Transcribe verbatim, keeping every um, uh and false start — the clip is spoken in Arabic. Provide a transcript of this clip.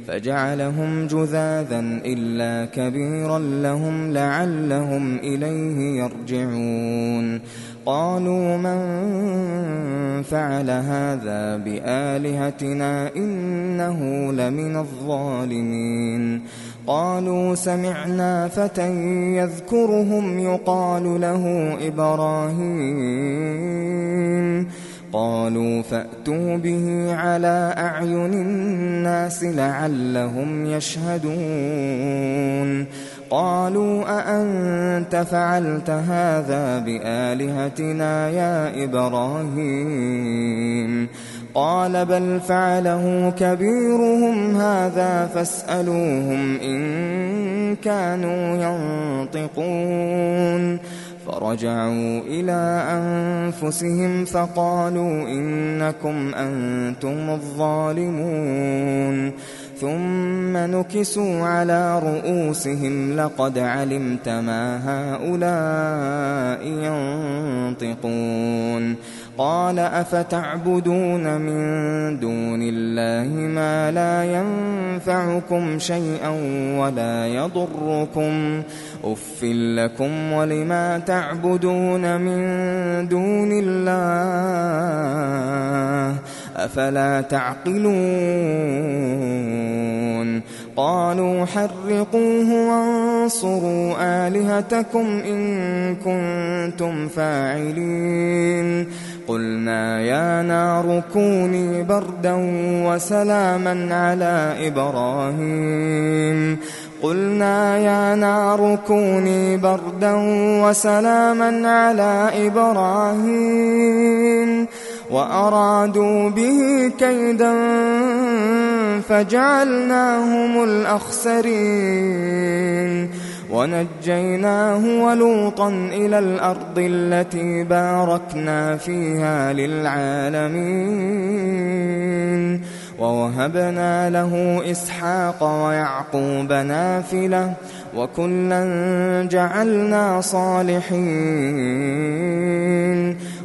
فجعلهم جذاذا إلا كبيرا لهم لعلهم إليه يرجعون قالوا من فعل هذا بآلهتنا إنه لمن الظالمين قالوا سمعنا فتى يذكرهم يقال له إبراهيم قالوا فأتوا به على أعين الناس لعلهم يشهدون قالوا أأنت فعلت هذا بآلهتنا يا إبراهيم قال بل فعله كبيرهم هذا فاسألوهم إن كانوا ينطقون فرجعوا إلى أنفسهم فقالوا إنكم أنتم الظالمون ثم نكسوا على رؤوسهم لقد علمت ما هؤلاء ينطقون قال أفتعبدون من دون الله ما لا ينفعكم شيئا ولا يضركم أف لكم ولما تعبدون من دون الله أفلا تعقلون قالوا حرقوه وانصروا آلهتكم إن كنتم فاعلين قلنا يا نار كوني بردا وسلاما على إبراهيم قلنا يا نار كوني بردا وسلاما على إبراهيم وأرادوا به كيدا فجعلناهم الأخسرين ونجيناه ولوطا إلى الأرض التي باركنا فيها للعالمين ووهبنا له إسحاق ويعقوب نافلة وكلا جعلنا صالحين